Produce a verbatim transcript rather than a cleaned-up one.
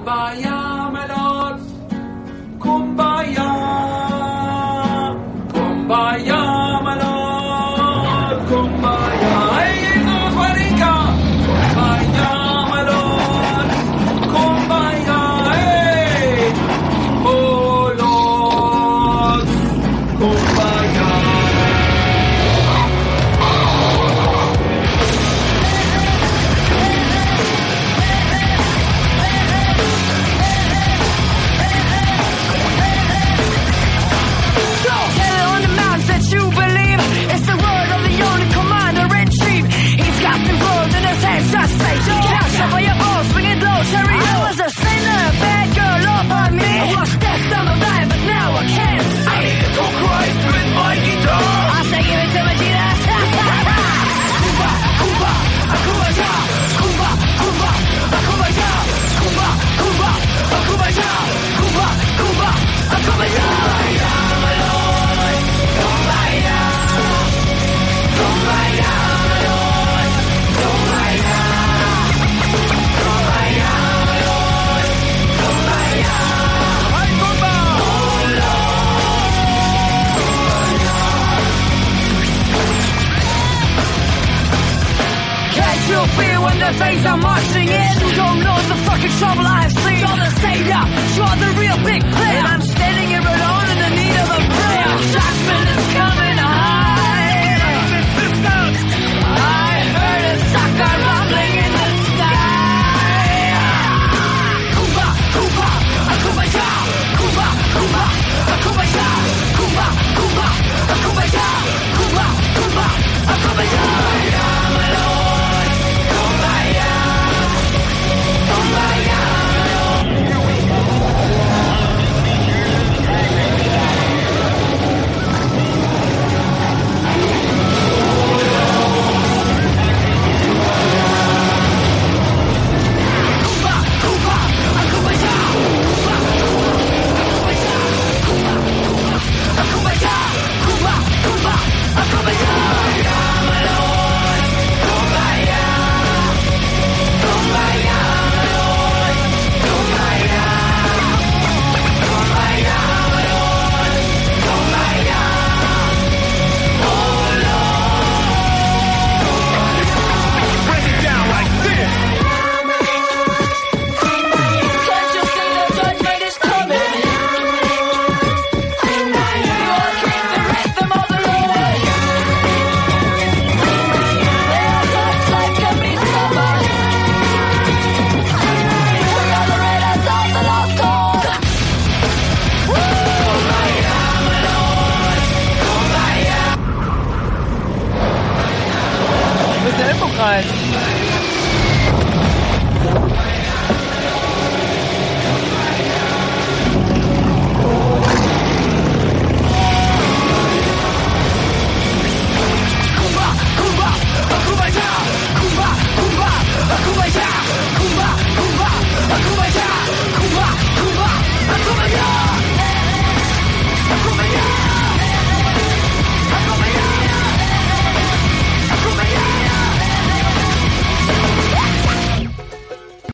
Kumbaya, my lord. Kumbaya. Kumbaya, my lord. Kumbaya. Hey, Jesus, Marika. Kumbaya, my lord. Kumbaya, hey. Oh, Lord. Kumbaya. When the days are marching in, you don't know the fucking trouble I've seen. You're the savior, you're the real big player, and I'm standing here alone in the need of a prayer. Judgment is coming high. I heard a sucker rumbling in the sky. Kumbaya, Kumbaya, Kumbaya, Kumbaya, Kumbaya, Kumbaya, Kumbaya, Kumbaya, Kumbaya, Kumbaya, my lord. Preis.